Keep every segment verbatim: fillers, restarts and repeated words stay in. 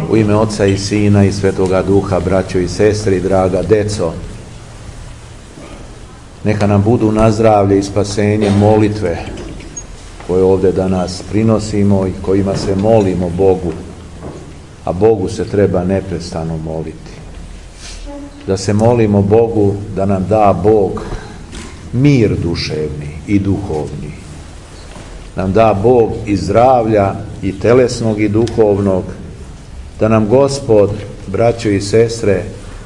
U ime Oca i Sina i Svetoga Duha, braćo i sestre i draga deco, neka nam budu na zdravlje i spasenje molitve koje ovdje danas prinosimo i kojima se molimo Bogu, a Bogu se treba neprestano moliti. Da se molimo Bogu da nam da Bog mir duševni i duhovni. Nam da Bog i zdravlja i telesnog i duhovnog, da nam Gospod, braćo i sestre,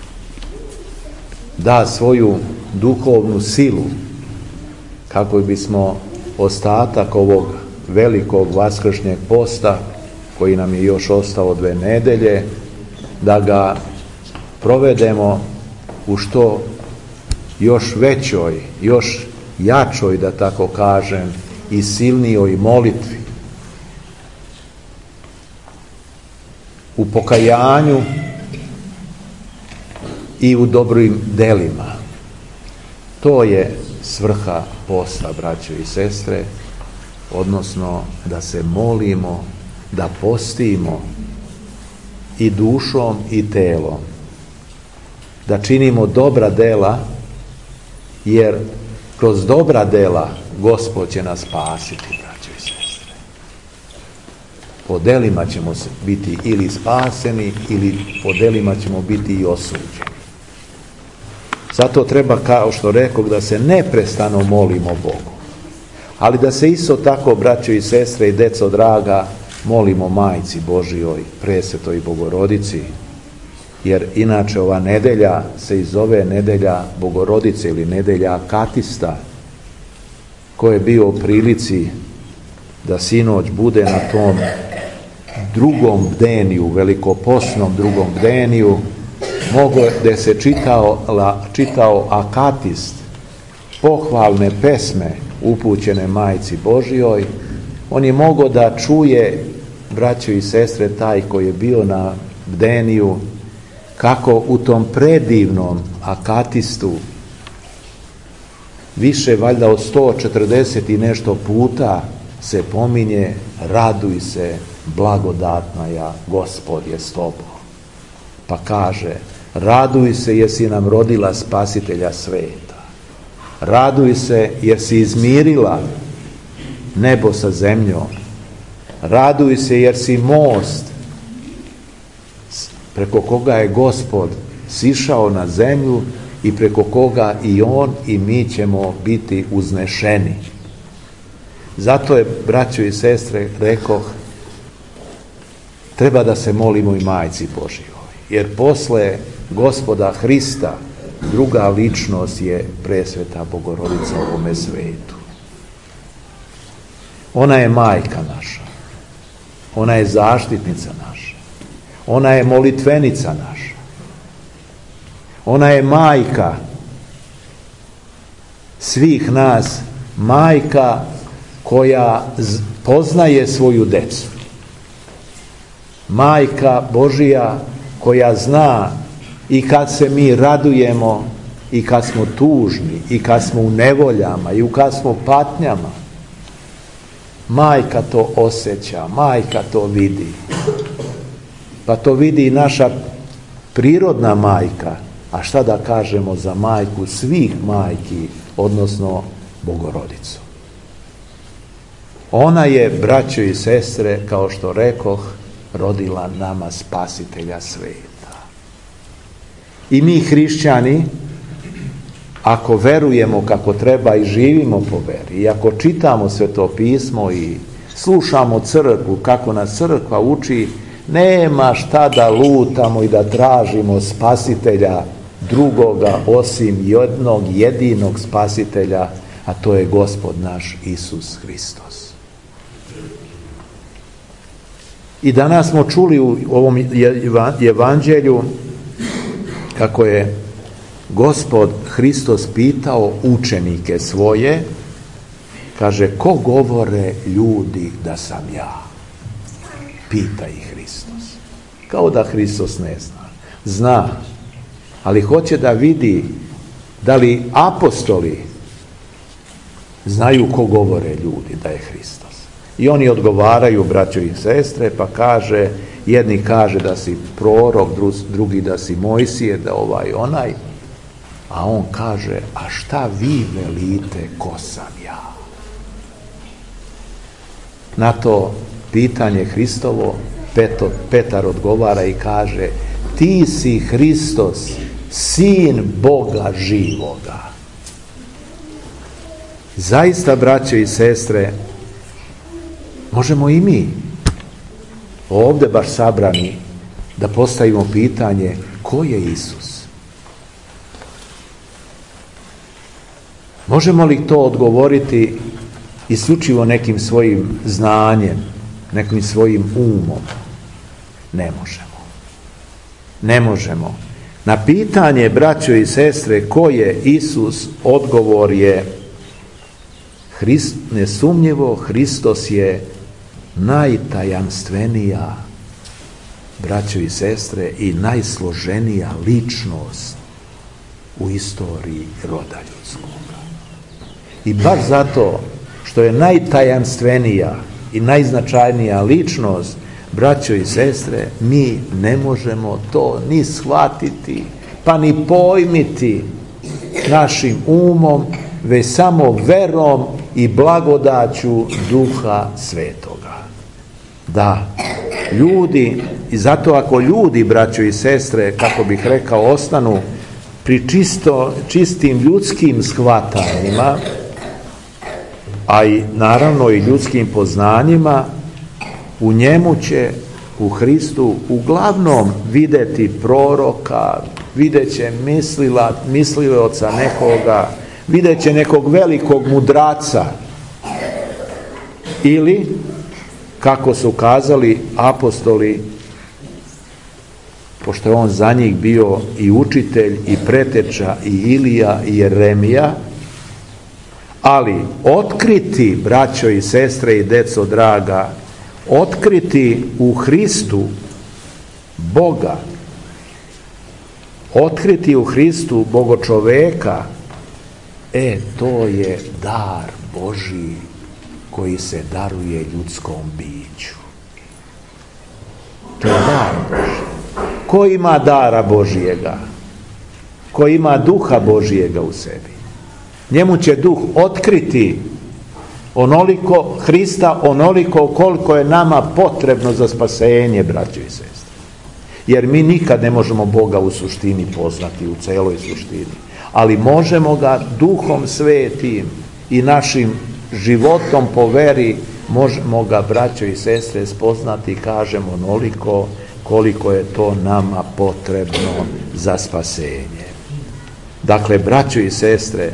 da svoju duhovnu silu kako bismo ostatak ovog velikog vaskršnjeg posta, koji nam je još ostao dve nedelje, da ga provedemo u što još većoj, još jačoj, da tako kažem, i silnijoj molitvi, u pokajanju i u dobrim delima. To je svrha posta, braćo i sestre, odnosno da se molimo, da postimo i dušom i telom, da činimo dobra dela, jer kroz dobra dela Gospod će nas spasiti, braćo i sestre. Po delima ćemo biti ili spaseni, ili po delima ćemo biti i osuđeni. Zato treba, kao što rekoh, da se neprestano molimo Bogu. Ali da se isto tako, braćo i sestre i deco draga, molimo Majci Božijoj, Presvetoj Bogorodici, jer inače ova nedelja se i zove nedelja Bogorodice ili nedelja Akatista, ko je bio u prilici da sinoć bude na tom drugom bdeniju, velikoposnom drugom bdeniju, mogo je da se čitao, la, čitao Akatist, pohvalne pesme upućene Majci Božijoj. On je mogao da čuje, braćo i sestre, taj koji je bio na bdeniju, kako u tom predivnom Akatistu više valjda od sto četrdeset i nešto puta se pominje: raduj se, blagodatnaja, Gospod je s tobom. Pa kaže: raduj se jer si nam rodila Spasitelja sveta. Raduj se jer si izmirila nebo sa zemljom. Raduj se jer si most preko koga je Gospod sišao na zemlju i preko koga i on i mi ćemo biti uznešeni. Zato je, braćo i sestre, rekoh, treba da se molimo i Majci Božijoj, jer posle Gospoda Hrista druga ličnost je Presveta Bogorodica u ovome svetu. Ona je majka naša, ona je zaštitnica naša, ona je molitvenica naša, ona je majka svih nas, majka koja poznaje svoju decu, majka Božija koja zna i kad se mi radujemo, i kad smo tužni, i kad smo u nevoljama, i kad smo u patnjama. Majka to osjeća, majka to vidi. Pa to vidi i naša prirodna majka, a šta da kažemo za majku svih majki, odnosno Bogorodicu. Ona je, braćo i sestre, kao što rekoh, rodila nama Spasitelja sveta. I mi, hrišćani, ako verujemo kako treba i živimo po veri, i ako čitamo Sveto pismo i slušamo crkvu kako nas crkva uči, nema šta da lutamo i da tražimo Spasitelja drugoga osim jednog jedinog Spasitelja, a to je Gospod naš Isus Hristos. I danas smo čuli u ovom evanđelju kako je Gospod Hristos pitao učenike svoje, kaže: ko govore ljudi da sam ja? Pita ih Hristos. Kao da Hristos ne zna. Zna, ali hoće da vidi da li apostoli znaju ko govore ljudi da je Hristos. I oni odgovaraju, braćo i sestre, pa kaže, jedni kaže da si prorok, drugi da si Mojsije, da ovaj onaj, a on kaže, a šta vi velite, ko sam ja? Na to pitanje Hristovo Peto, Petar odgovara i kaže, ti si Hristos, sin Boga živoga. Zaista, braćo i sestre, možemo i mi ovdje baš sabrani da postavimo pitanje, ko je Isus? Možemo li to odgovoriti isključivo nekim svojim znanjem, nekim svojim umom? Ne možemo. Ne možemo. Na pitanje, braćo i sestre, ko je Isus, odgovor je Hrist, nesumnjivo, Hristos je najtajanstvenija, braćo i sestre, i najsloženija ličnost u istoriji roda ljudskoga. I baš zato što je najtajanstvenija i najznačajnija ličnost, braćo i sestre, mi ne možemo to ni shvatiti, pa ni pojmiti našim umom, već samo verom i blagodaću Duha Svetoga. Da, ljudi, i zato ako ljudi, braćo i sestre, kako bih rekao, ostanu pri čisto, čistim ljudskim shvatanjima, a i naravno i ljudskim poznanjima, u njemu će, u Hristu, uglavnom vidjeti proroka, vidjet će mislila, mislilaca nekoga, vidjet će nekog velikog mudraca, ili, kako su kazali apostoli, pošto je on za njih bio i učitelj, i preteča, i Ilija, i Jeremija, ali otkriti, braćo i sestre i deco draga, otkriti u Hristu Boga, otkriti u Hristu Bogočoveka, e, to je dar Božji koji se daruje ljudskom biću. To je dar Božji. Ko ima dara Božjega? Ko ima Duha Božjega u sebi? Njemu će Duh otkriti onoliko Hrista, onoliko koliko je nama potrebno za spasenje, braćo i sestre. Jer mi nikad ne možemo Boga u suštini poznati, u celoj suštini. Ali možemo ga Duhom Svetim i našim životom po veri, možemo ga, braćo i sestre, spoznati, kažemo, onoliko koliko je to nama potrebno za spasenje. Dakle, braćo i sestre,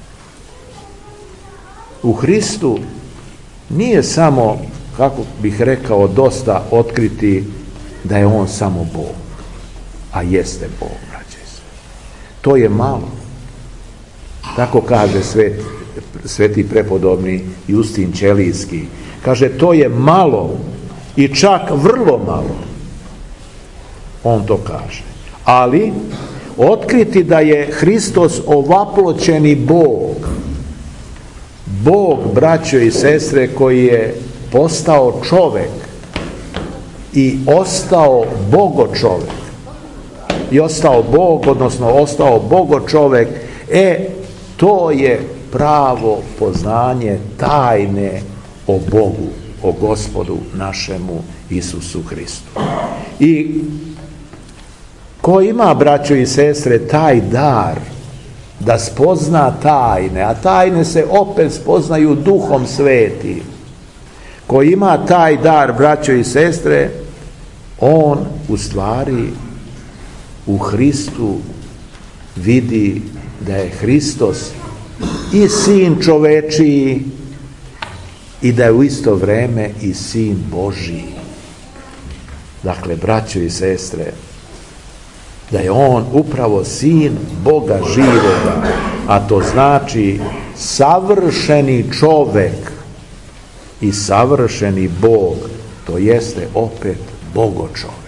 u Hristu nije samo, kako bih rekao, dosta otkriti da je on samo Bog, a jeste Bog, braćo i sestre. To je malo. Tako kaže svet, sveti prepodobni Justin Ćelijski. Kaže, to je malo i čak vrlo malo. On to kaže. Ali, otkriti da je Hristos ovaploćeni Bog, Bog, braćo i sestre, koji je postao čovek i ostao bogočovek, i ostao Bog, odnosno ostao bogočovek, e, to je pravo poznanje tajne o Bogu, o Gospodu našemu Isusu Hristu. I ko ima, braćo i sestre, taj dar da spozna tajne, a tajne se opet spoznaju Duhom Svetim, ko ima taj dar, braćo i sestre, on u stvari u Hristu vidi da je Hristos i sin čovečiji i da je u isto vrijeme i sin Božji. Dakle, braćo i sestre, da je on upravo sin Boga živoga, a to znači savršeni čovek i savršeni Bog, to jeste opet bogočovek.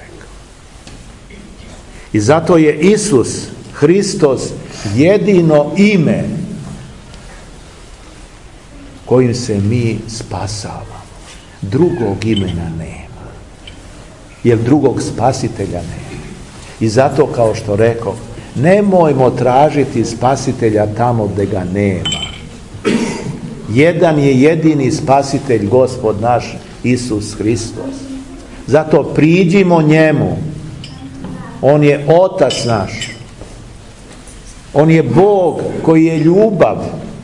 I zato je Isus Hristos jedino ime kojim se mi spasavamo. drugog imena nema. Jer drugog spasitelja nema. I zato, kao što rekao, nemojmo tražiti spasitelja tamo gdje ga nema. Jedan je jedini spasitelj, Gospod naš Isus Hristos. Zato priđimo njemu. On je Otac naš. On je Bog koji je ljubav.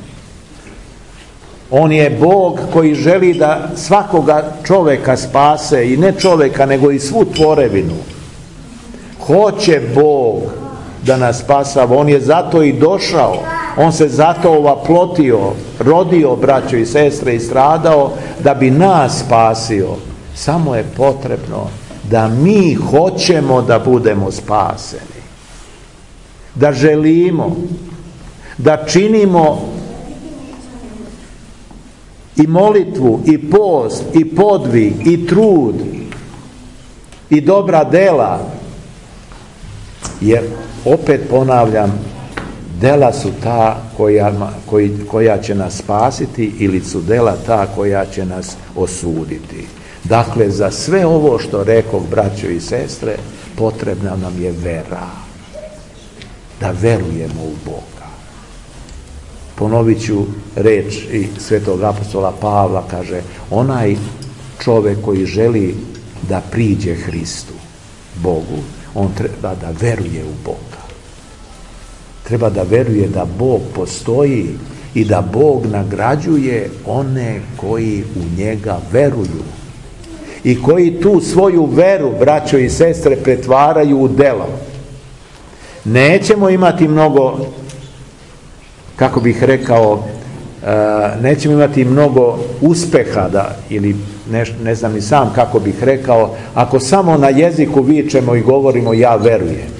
On je Bog koji želi da svakoga čovjeka spase, i ne čovjeka nego i svu tvorevinu. Hoće Bog da nas spasava. On je zato i došao. On se zato ovaplotio, rodio, braćo i sestre, i stradao da bi nas spasio. Samo je potrebno da mi hoćemo da budemo spaseni. Da želimo, da činimo i molitvu, i post, i podvig, i trud, i dobra dela. Jer, opet ponavljam, dela su ta koja, koji, koja će nas spasiti, ili su dela ta koja će nas osuditi. Dakle, za sve ovo što rekao, braćo i sestre, potrebna nam je vera. Da verujemo u Boga. Ponovit ću reč i svetog apostola Pavla, kaže, onaj čovjek koji želi da priđe Hristu, Bogu, on treba da veruje u Boga. Treba da veruje da Bog postoji i da Bog nagrađuje one koji u njega veruju. I koji tu svoju veru, braćo i sestre, pretvaraju u delo. Nećemo imati mnogo, kako bih rekao, nećemo imati mnogo uspeha, da, ili ne, ne znam ni sam kako bih rekao, ako samo na jeziku vičemo i govorimo ja verujem.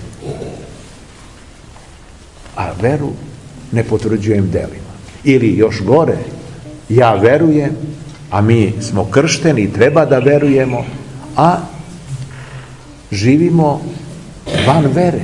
A veru ne potvrđujem delima. Ili još gore, ja verujem, a mi smo kršteni i treba da verujemo, a živimo van vere.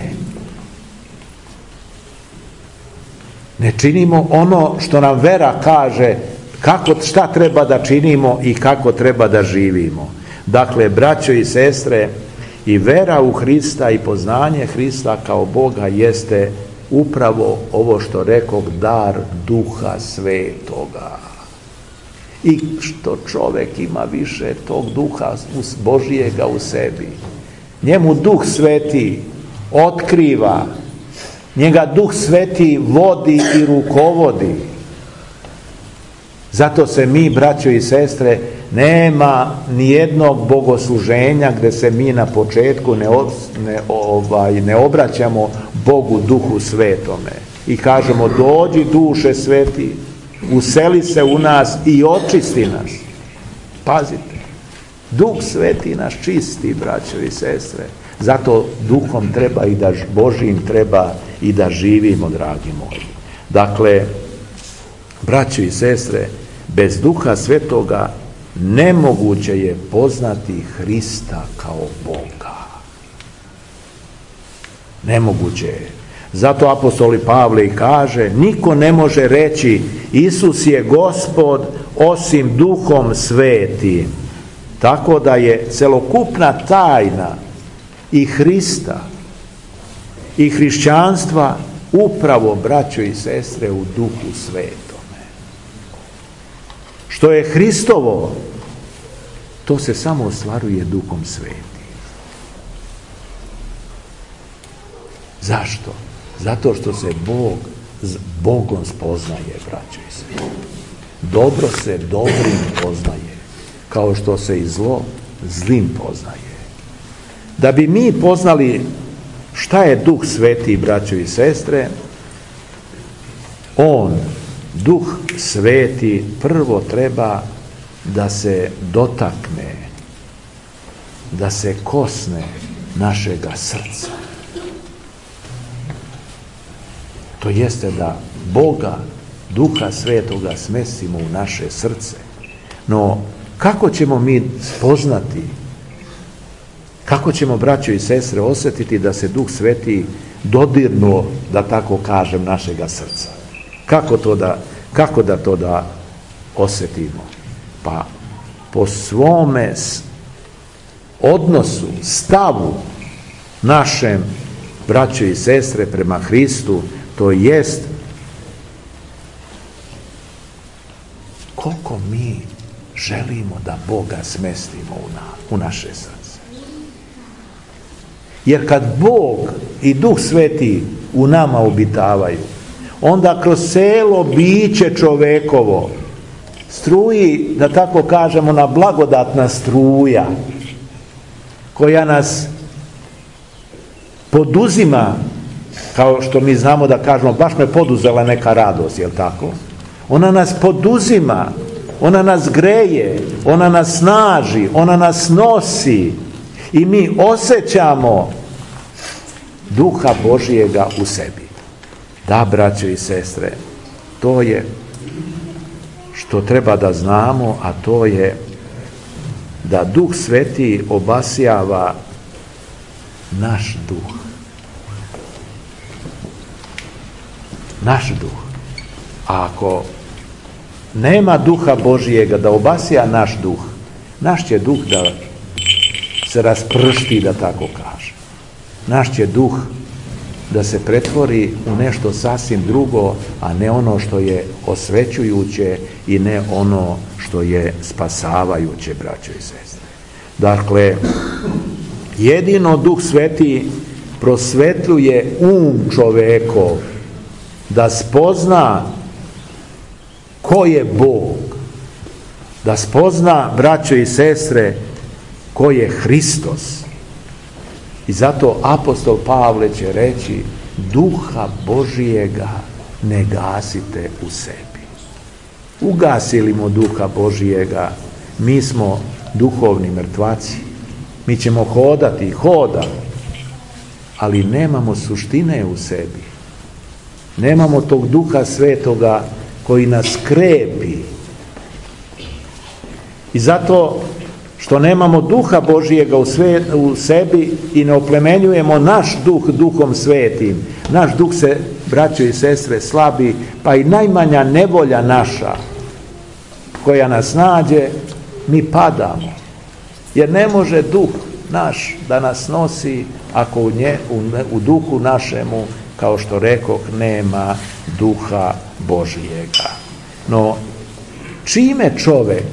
Ne činimo ono što nam vera kaže, kako, šta treba da činimo i kako treba da živimo. Dakle, braćo i sestre, i vera u Hrista i poznanje Hrista kao Boga jeste upravo ovo što rekao, dar Duha Svetoga. I što čovjek ima više tog Duha Božijega u sebi, njemu Duh Sveti otkriva, njega Duh Sveti vodi i rukovodi. Zato se mi, braćo i sestre, nema nijednog bogosluženja gdje se mi na početku ne, ne, ovaj, ne obraćamo Bogu Duhu Svetome i kažemo, dođi Duše Sveti, useli se u nas i očisti nas. Pazite, Duh Sveti nas čisti, braćo i sestre. Zato Duhom treba i da Božijim treba i da živimo, dragi moji. Dakle, braćo i sestre, bez Duha Svetoga nemoguće je poznati Hrista kao Boga. Nemoguće je. Zato apostol Pavle i kaže, niko ne može reći Isus je Gospod osim Duhom Svetim. Tako da je celokupna tajna i Hrista i hrišćanstva upravo, braćo i sestre, u Duhu Svetome. Što je Hristovo, to se samo ostvaruje Duhom Svetim. Zašto? Zato što se Bog s Bogom spoznaje, braćo i sestre. Dobro se dobrim poznaje, kao što se i zlo zlim poznaje. Da bi mi poznali šta je Duh Sveti, braćo i sestre, on, Duh Sveti, prvo treba da se dotakne, da se kosne našega srca. To jeste da Boga, Duha Svetoga smestimo u naše srce. No, kako ćemo mi spoznati, kako ćemo, braćo i sestre, osjetiti da se Duh Sveti dodirnuo, da tako kažem, našega srca? Kako to da, kako da to da osjetimo? Pa, po svome odnosu, stavu našem, braćo i sestre, prema Hristu, to jest koliko mi želimo da Boga smestimo u, na, u naše srce. Jer kad Bog i Duh Sveti u nama obitavaju, onda kroz celo biće čovekovo struji, da tako kažemo, na blagodatna struja koja nas poduzima, kao što mi znamo da kažemo, baš me poduzela neka radost, jel tako? Ona nas poduzima, ona nas greje, ona nas snaži, ona nas nosi i mi osjećamo Duha Božijega u sebi. Da, braćo i sestre, to je što treba da znamo, a to je da Duh Sveti obasjava naš duh. Naš duh. A ako nema Duha Božijega da obasja naš duh, naš će duh da se raspršti, da tako kaže. Naš će duh da se pretvori u nešto sasvim drugo, a ne ono što je osvećujuće i ne ono što je spasavajuće, braćo i sestre. Dakle, jedino Duh Sveti prosvetljuje um čovekov da spozna ko je Bog, da spozna, braćo i sestre, ko je Hristos. I zato apostol Pavle će reći: Duha Božijega ne gasite u sebi. Ugasili mo Duha Božijega, mi smo duhovni mrtvaci. Mi ćemo hodati, hoda, ali nemamo suštine u sebi. Nemamo tog Duha Svetoga koji nas krepi. I zato što nemamo Duha Božijega u, sve, u sebi i ne oplemenjujemo naš duh Duhom Svetim, naš duh se, braćo i sestre, slabi, pa i najmanja nevolja naša koja nas nađe, mi padamo. Jer ne može duh naš da nas nosi ako u, nje, u, u duhu našemu, kao što rekoh, nema Duha Božijega. No, čime čovek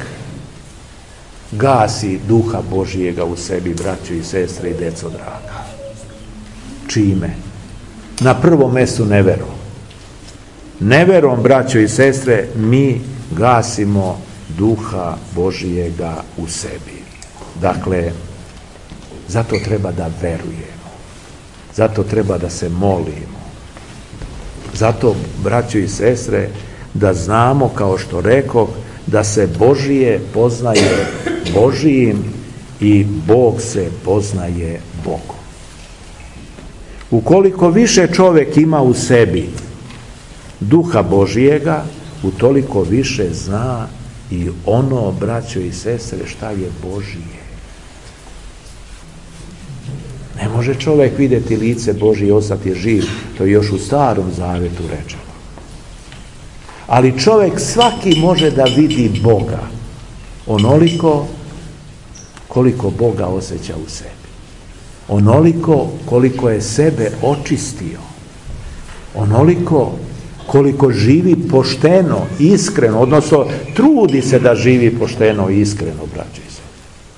gasi Duha Božijega u sebi, braćo i sestre i deco draga? Čime? Na prvom mestu neverom. Neverom, braćo i sestre, mi gasimo Duha Božijega u sebi. Dakle, zato treba da verujemo. Zato treba da se molimo. Zato, braćo i sestre, da znamo, kao što rekoh, da se Božije poznaje Božijim i Bog se poznaje Bogom. Ukoliko više čovjek ima u sebi Duha Božijega, utoliko više zna i ono, braćo i sestre, šta je Božije. Ne može čovjek vidjeti lice Božije i ostati živ, to je još u Starom Zavetu rečeno. Ali čovjek svaki može da vidi Boga onoliko koliko Boga osjeća u sebi. Onoliko koliko je sebe očistio. Onoliko koliko živi pošteno, iskreno, odnosno trudi se da živi pošteno i iskreno, braćo i sestre.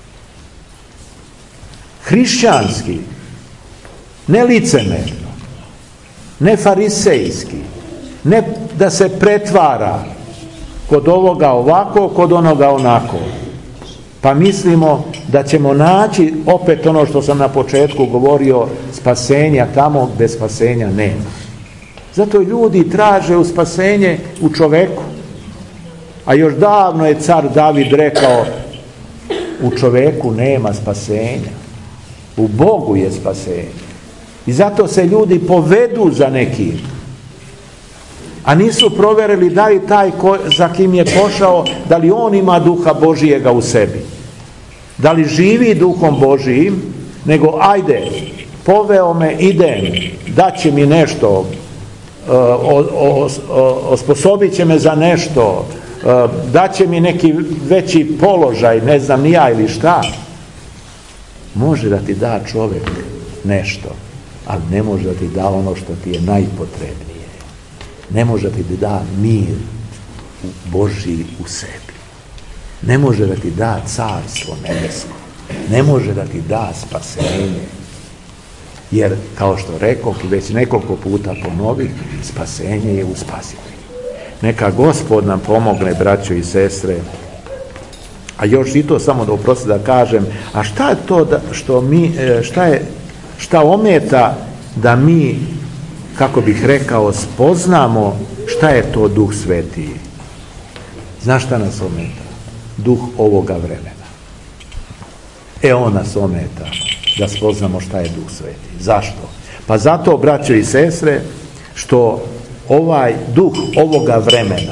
Hrišćanski, ne licemerno, ne farisejski, ne da se pretvara kod ovoga ovako, kod onoga onako. Pa mislimo da ćemo naći opet ono što sam na početku govorio, spasenja tamo gdje spasenja nema. Zato ljudi traže u spasenje u čoveku. A još davno je car David rekao: u čoveku nema spasenja, u Bogu je spasenje. I zato se ljudi povedu za nekim, a nisu provjerili da li taj ko, za kim je pošao, da li on ima Duha Božijega u sebi, da li živi Duhom Božijim, nego ajde, poveo me, idem, daće mi nešto, o, o, o, osposobit će me za nešto, daće mi neki veći položaj, ne znam ni ja ili šta. Može da ti da čovjek nešto, ali ne može da ti da ono što ti je najpotrebnije. Ne može da ti da mir Božji u sebi. Ne može da ti da carstvo nebesko. Ne može da ti da spasenje. Jer, kao što rekoh i već nekoliko puta ponovih, spasenje je u Spasitelju. Neka Gospod nam pomogne, braćo i sestre. A još i to samo da oprosti da kažem, a šta je to da, što mi, šta je, šta ometa da mi, kako bih rekao, spoznamo šta je to Duh Sveti? Znaš šta nas ometa? Duh ovoga vremena. E, on nas ometa da spoznamo šta je Duh Sveti. Zašto? Pa zato, braćo i sestre, što ovaj duh ovoga vremena,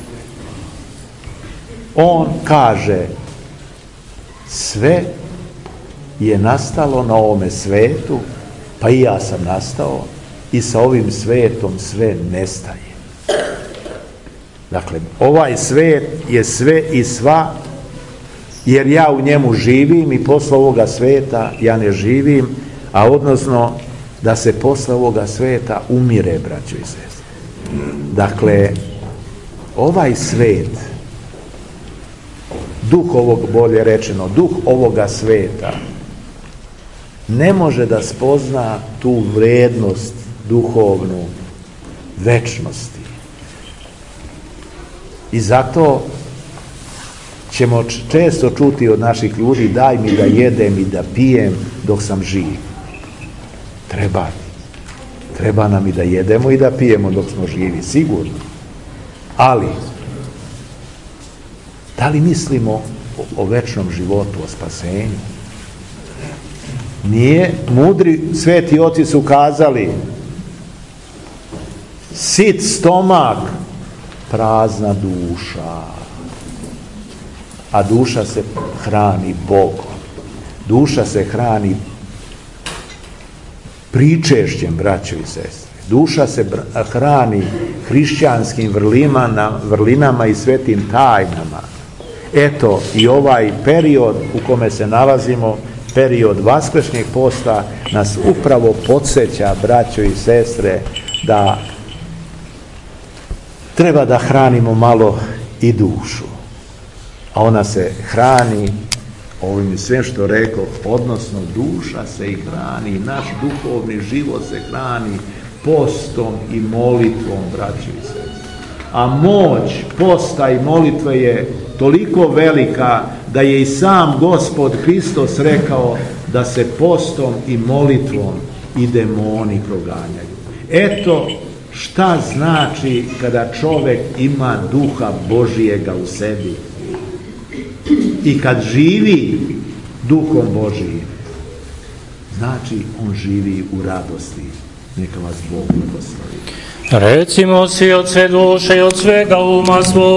on kaže, sve je nastalo na ovome svetu, pa i ja sam nastao, i sa ovim svetom sve nestaje. Dakle, ovaj svet je sve i sva, jer ja u njemu živim i posle ovoga sveta ja ne živim, a odnosno da se posle ovoga sveta umire, braćo i sestre. Dakle, ovaj svet, duh ovog, bolje rečeno, duh ovoga sveta ne može da spozna tu vrednost duhovnu večnosti. I zato ćemo često čuti od naših ljudi, daj mi da jedem i da pijem dok sam živ. Treba. Treba nam i da jedemo i da pijemo dok smo živi, sigurno. Ali, da li mislimo o, o večnom životu, o spasenju? Nije, mudri sveti oci su kazali, sit stomak, prazna duša. A duša se hrani Bogom. Duša se hrani pričešćem, braćo i sestre. Duša se hrani hrišćanskim vrlinama, vrlinama i svetim tajnama. Eto, i ovaj period u kome se nalazimo, period vaskršnjeg posta, nas upravo podsjeća, braćo i sestre, da treba da hranimo malo i dušu. A ona se hrani ovim sve što rekao, odnosno duša se i hrani, naš duhovni život se hrani postom i molitvom, braćo i sestre. A moć posta i molitve je toliko velika da je i sam Gospod Hristos rekao da se postom i molitvom i demoni proganjaju. Eto šta znači kada čovjek ima duha Božijega u sebi i kad živi duhom Božijim, znači on živi u radosti. Neka vas Bog blagoslovi. Recimo si od sve duše i od svega uma svog